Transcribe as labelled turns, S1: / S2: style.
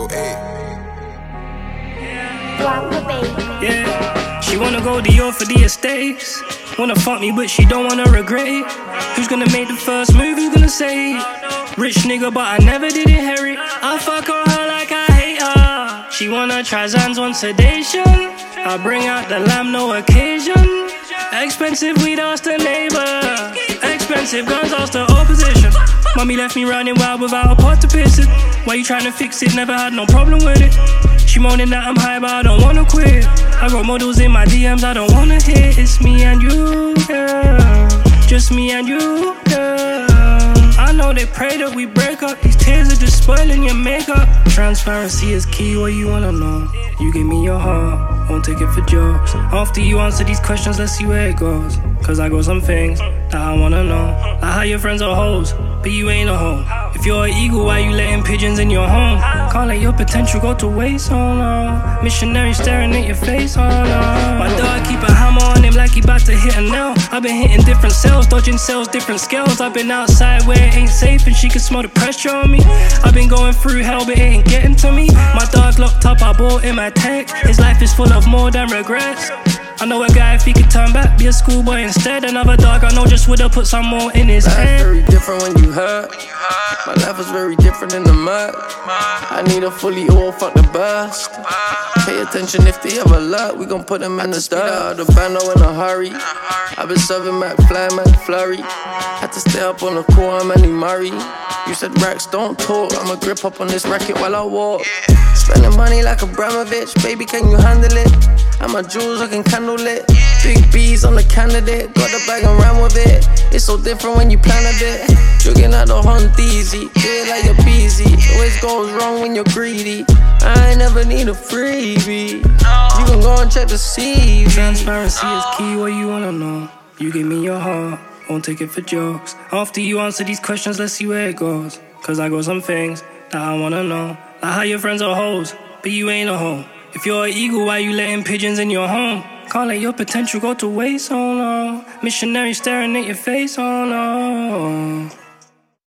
S1: Yeah, she wanna go Dior for the estates. Wanna fuck me, but she don't wanna regret it. Who's gonna make the first move? Who's gonna say it? Rich nigga, but I never did inherit. I fuck on her like I hate her. She wanna try Zans on sedation. I bring out the lamb, no occasion. Expensive weed, ask the neighbor. Expensive guns, ask the opposition. Mommy left me running wild without a pot to piss it. Why you trying to fix it? Never had no problem with it. She moaning that I'm high, but I don't wanna quit. I got models in my DMs, I don't wanna hit. It's me and you, girl. Just me and you, girl. I know they pray that we break up. These tears are just spoiling your makeup. Transparency is key, what you wanna know. You give me your heart, won't take it for jokes. After you answer these questions, let's see where it goes. Cause I got some things that I wanna know. Like how your friends are hoes, but you ain't a hoe. If you're an eagle, why you letting pigeons in your home? Can't let your potential go to waste, oh no. Missionary staring at your face, oh no. My dog keep a hammer on him like he about to hit a nail. I've been hitting different cells, dodging cells, different scales. I've been outside where it ain't safe and she can smell the pressure on me. I've been going through hell, but it ain't getting to me. My dog locked up, I bought him a tech. His life is full of more than regrets. I know a guy, if he could turn back, be a schoolboy instead. Another dog I know just would've put some more in his head.
S2: Life's very different when you hurt. My life was very different in the mud. I need a fully oil, fuck the burst. Pay attention if they ever luck, we gon' put them in the stir. Out the bando in a hurry. I've been serving McFly, McFlurry. Had to stay up on the court, I'm Annie Murray. You said racks don't talk, I'ma grip up on this racket while I walk. Spending money like Abramovich, baby, can you handle it? And my jewels looking candlelit. Big B's on the candidate, got the bag and ran with it. It's so different when you plan a bit. Jugging at the hunt easy, do it like you're busy. Always goes wrong when you're greedy. I ain't never need a freebie. You can go and check the CV.
S1: Transparency is key, what you wanna know. You give me your heart, won't take it for jokes. After you answer these questions, let's see where it goes. Cause I got some things that I wanna know. Like how your friends are hoes, but you ain't a hoe. If you're an eagle, why you letting pigeons in your home? Can't let your potential go to waste, oh no. Missionary staring at your face, oh no.